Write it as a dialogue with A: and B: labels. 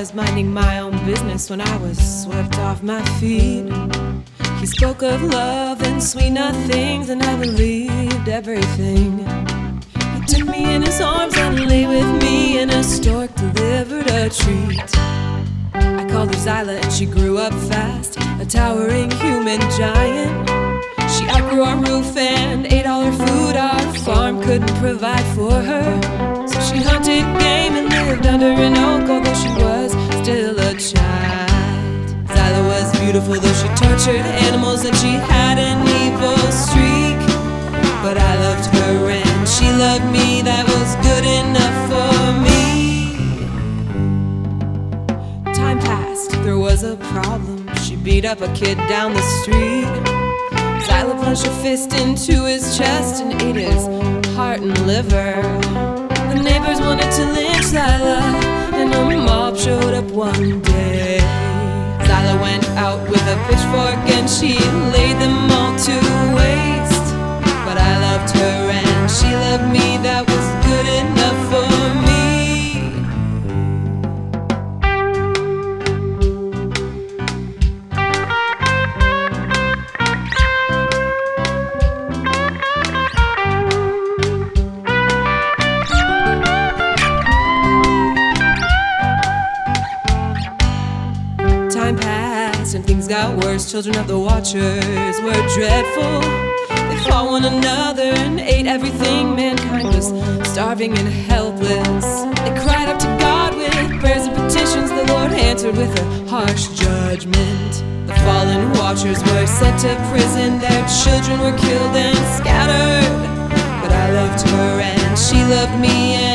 A: was minding my own business when I was swept off my feet. He spoke of love and sweet nothings, and I believed everything. He took me in his arms and lay with me, and a stork delivered a treat. I called her Zyla and she grew up fast, a towering human giant. She outgrew our roof and ate all her food our farm couldn't provide for her. So she hunted game and lived under an oak, although she was still a child. Zyla was beautiful, though she tortured animals and she had an evil streak. But I loved her and she loved me, that was good enough for me. Time passed, there was a problem. She beat up a kid down the street. Zyla plunged her fist into his chest and ate his heart and liver. The neighbors wanted to lynch Zyla, and a mob showed up one day. Zyla went out with a pitchfork and she laid them all to waste. But I loved her and she loved me, that was good enough for me. Time passed and things got worse. Children of the Watchers were dreadful. They fought one another and ate everything. Mankind was starving and helpless. They cried up to God with prayers and petitions. The Lord answered with a harsh judgment. The fallen Watchers were sent to prison. Their children were killed and scattered. But I loved her and she loved me,